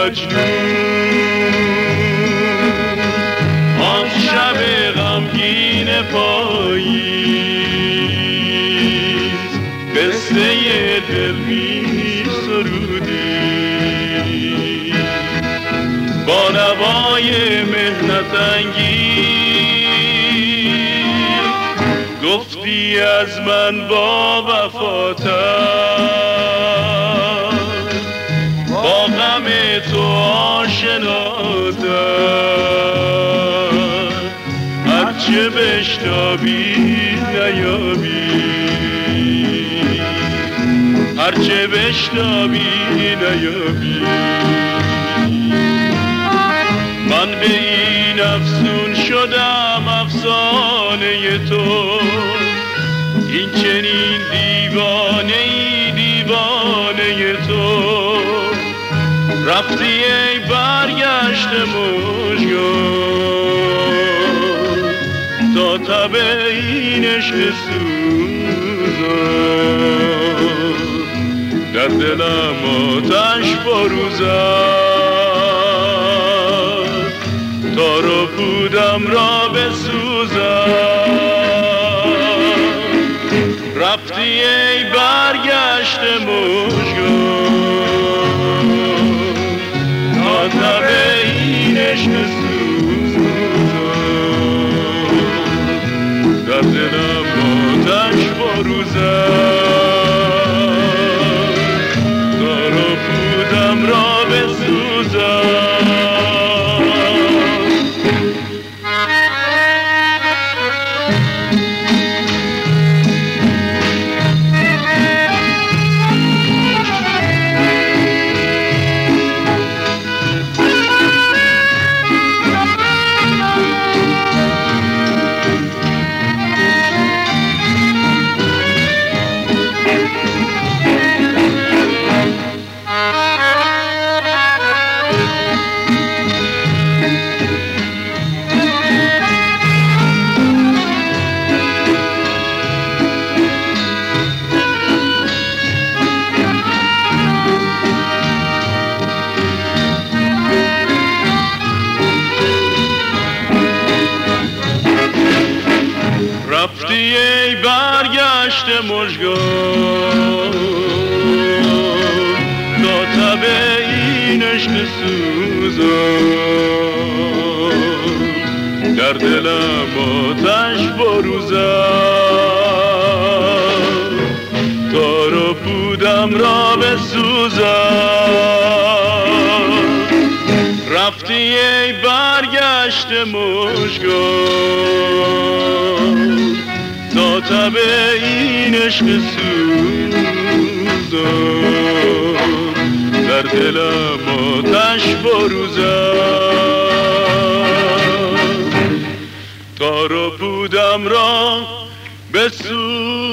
مجنون آن شب غمگین پاییز قصه دل می سرودی با نوای مهنت انگیز گفتی از من با وفاتر با غم تو آشناتر هرچه بشتابی نیابی هرچه بشتابی نیابی من به این افسون شدم افسانه تو این چنین دیوانه تو رفتی ای برگشت مژگان تا تب این عشق سوزان در دلم آتش فروزد تا رو بودم را بسوزد رفتی ای برگشت مژگان تا تب این عشق سوزد در دلم آتش فروزد تا رو بودم را بسوزد رفتی ای برگشت مژگان تا تب این عشق سوزان در دلم آتش فروزد تا رو بودم را بسوزد رفتی ای برگشت مژگان تا تب این عشق سوزان در دلم آتش فروزد تا رو بودم را بسوزد